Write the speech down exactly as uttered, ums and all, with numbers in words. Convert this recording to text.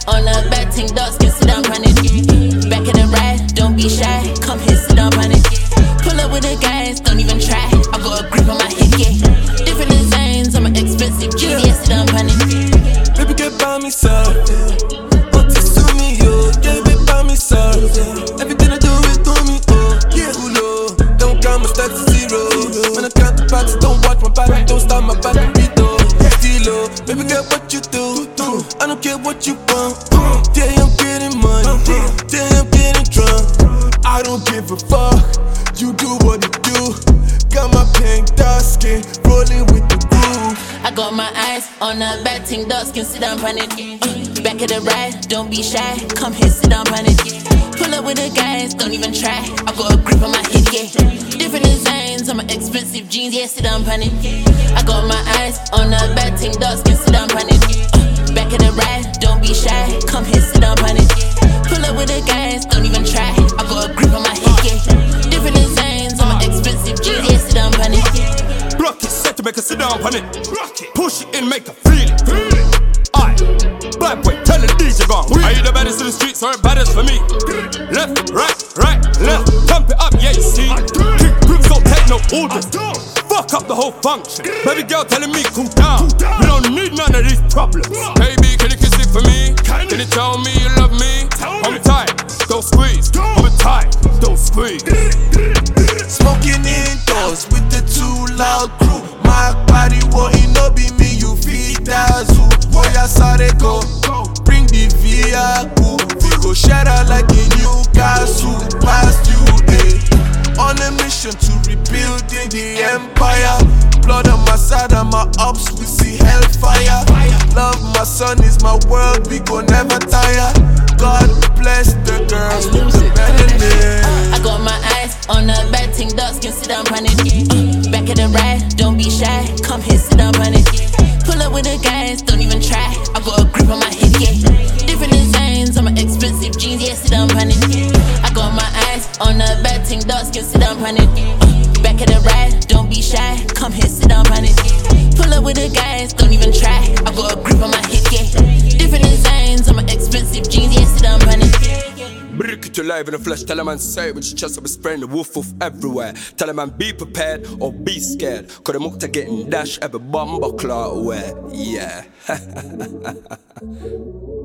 on the back, ting dogs can sit down on it. Back in the ride, don't be shy, come here, sit down on it. Pull up with the guys, don't even try. I got a grip on my hip, yeah. Different designs, I'm an expensive G, yeah, sit down on it. Baby, get by me, sir. Oh, to me, yo. Yeah, baby, by me, sir. Everything I do is do me, oh. Yeah, ooh, no. Don't count my stats to zero. When I count the parts, don't watch my back, don't start my back, beat though. Steelo, baby, get what you do. I don't care what you want. Yeah, I'm getting money. Yeah, I'm getting drunk. I don't give a fuck. You do what you do. Got my pink dark skin, rolling with the groove. I got my eyes on the back, ting dogs can sit down on it. Back of the ride, don't be shy, come here, sit down on it. Pull up with the guys, don't even try. I got a grip on my hip, yeah. Different designs, I'm an expensive jeans, yeah, sit down on it. I got my eyes on the back, ting dogs can sit down on it. Back of the ride, don't be shy, come here, sit down on it. Pull up with the guys, don't even try. I got a grip on my hip, yeah. Different designs, I'm an expensive jeans, yeah, sit down on it. Block it, set to make her sit down on it. Push it in, make her feel it. Aye, black boy, tell the D J gone. Are you the baddest in the streets or the baddest for me? Left, right, right, left, pump it up, yeah, you see. King Brooks don't take no orders. Fuck up the whole function. Baby girl telling me cool down. We don't need none of these problems. Baby, can you kiss it for me? Can you tell me you love me? Hold me tight, don't squeeze. Hold me tight, don't squeeze. Smoking indoors with the too loud crew. My body won't no be me, you feed that zoo. Boy, I saw they go. Bring the vehicle. We go shatter like a Newcastle. Past you, eh? On a mission to rebuilding the empire. Blood on my side and my ups, we see hellfire. Love my son is my world, we go never tire. God bless the girls with the melanin. I got my eyes on the back, ting dogs can sit down on it. Back of the ride, don't be shy, come here, sit down on it. Pull up with the guys, don't even try. I got a grip on my hip, yeah. Different designs, I'm an expensive jeans, yeah, sit down on it. I got my eyes on the back, ting dogs can sit down on it. Back of the ride, don't be shy, come here, sit down on it. Pull up with the guys, don't even try. I got a grip on my hip, yeah. Different designs, I'm an expensive jeans, yeah, sit down on it. Brick it live in the flesh, tell a man say it with your chest, I'll be spraying the woof woof everywhere. Tell a man be prepared or be scared. Cause the mukta getting dash every bumper claw away. Yeah.